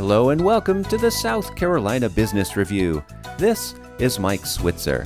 Hello and welcome to the South Carolina Business Review. This is Mike Switzer.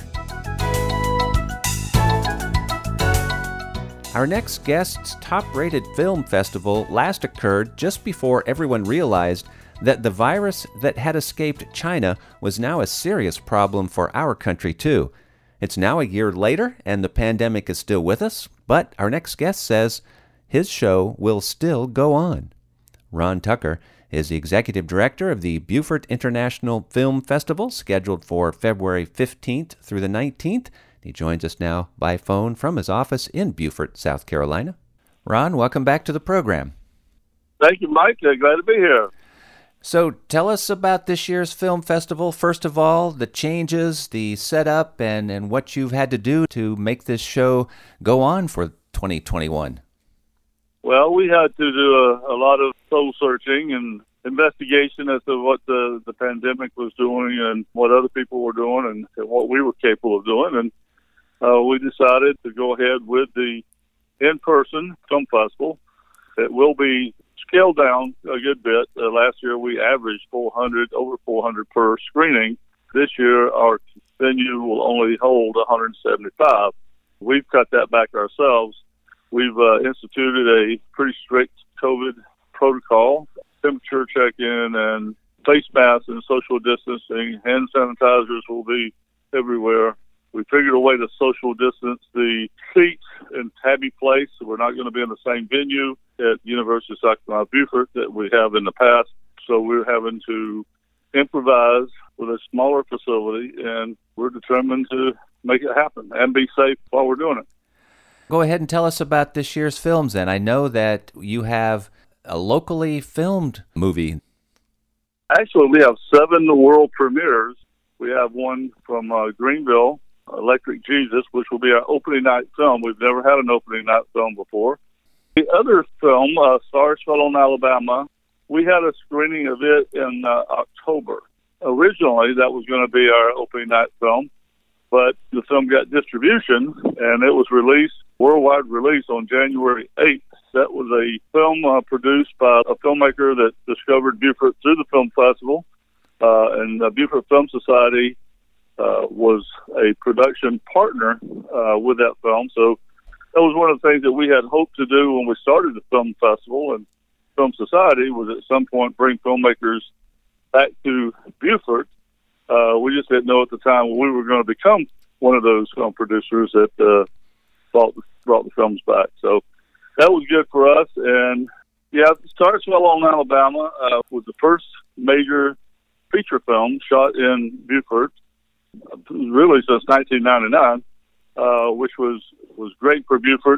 Our next guest's top-rated film festival last occurred just before everyone realized that the virus that had escaped China was now a serious problem for our country too. It's now a year later and the pandemic is still with us, but our next guest says his show will still go on. Ron Tucker is the executive director of the Beaufort International Film Festival, scheduled for February 15th through the 19th. He joins us now by phone from his office in Beaufort, South Carolina. Ron, welcome back to the program. Thank you, Mike. Glad to be here. So tell us about this year's film festival. First of all, the changes, the setup, and what you've had to do to make this show go on for 2021. Well, we had to do a lot of soul searching and investigation as to what the pandemic was doing and what other people were doing and what we were capable of doing. And we decided to go ahead with the in-person film festival. It will be scaled down a good bit. Last year we averaged over 400 per screening. This year our venue will only hold 175. We've cut that back ourselves. We've instituted a pretty strict COVID protocol, temperature check-in and face masks and social distancing. Hand sanitizers will be everywhere. We figured a way to social distance the seats in Tabby Place. So we're not going to be in the same venue at University of South Carolina Beaufort that we have in the past. So we're having to improvise with a smaller facility, and we're determined to make it happen and be safe while we're doing it. Go ahead and tell us about this year's films then. I know that you have a locally filmed movie. Actually, we have 7 world premieres. We have one from Greenville, Electric Jesus, which will be our opening night film. We've never had an opening night film before. The other film, Stars Fell on Alabama, we had a screening of it in October. Originally, that was going to be our opening night film, but the film got distribution, and it was released, worldwide release, on January 8th. That was a film produced by a filmmaker that discovered Beaufort through the film festival, and the Beaufort Film Society was a production partner with that film. So that was one of the things that we had hoped to do when we started the film festival and Film Society, was at some point bring filmmakers back to Beaufort. We just didn't know at the time we were going to become one of those film producers that brought the films back. So that was good for us. And yeah, Stars Fell on Alabama was the first major feature film shot in Beaufort, really since 1999, which was great for Beaufort.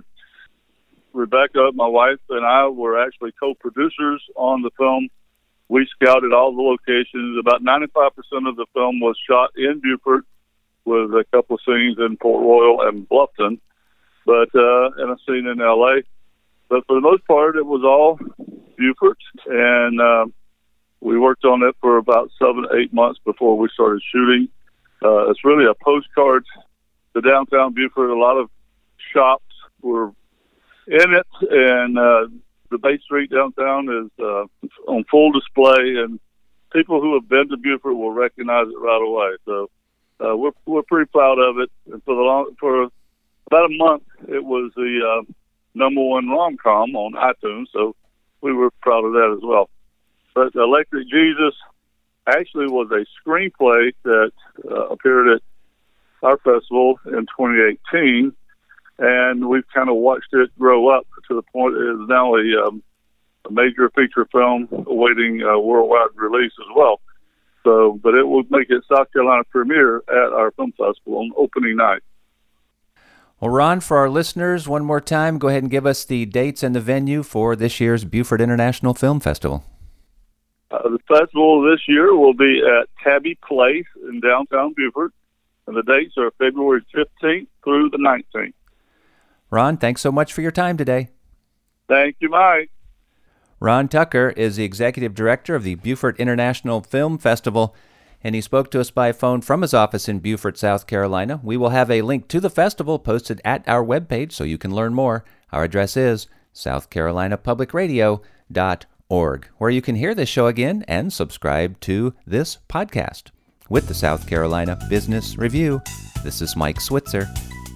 Rebecca, my wife, and I were actually co-producers on the film. We scouted all the locations. About 95% of the film was shot in Beaufort, with a couple of scenes in Port Royal and Bluffton, but and a scene in L.A. But for the most part, it was all Beaufort, and we worked on it for about 7 to 8 months before we started shooting. It's really a postcard to downtown Beaufort. A lot of shops were in it, and the Bay Street downtown is on full display, and people who have been to Beaufort will recognize it right away. So we're pretty proud of it. And for about a month, it was the number one rom-com on iTunes, so we were proud of that as well. But Electric Jesus actually was a screenplay that appeared at our festival in 2018, and we've kind of watched it grow up to the point it is now a major feature film awaiting worldwide release as well. So, but it will make its South Carolina premiere at our film festival on opening night. Well, Ron, for our listeners, one more time, go ahead and give us the dates and the venue for this year's Beaufort International Film Festival. The festival this year will be at Tabby Place in downtown Beaufort, and the dates are February 15th through the 19th. Ron, thanks so much for your time today. Thank you, Mike. Ron Tucker is the executive director of the Beaufort International Film Festival, and he spoke to us by phone from his office in Beaufort, South Carolina. We will have a link to the festival posted at our webpage so you can learn more. Our address is southcarolinapublicradio.org. where you can hear this show again and subscribe to this podcast. With the South Carolina Business Review, this is Mike Switzer.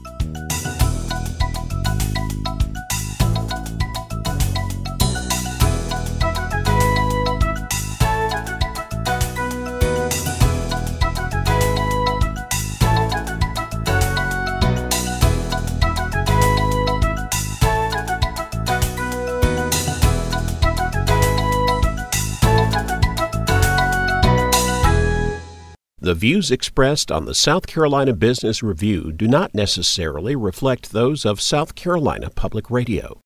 The views expressed on the South Carolina Business Review do not necessarily reflect those of South Carolina Public Radio.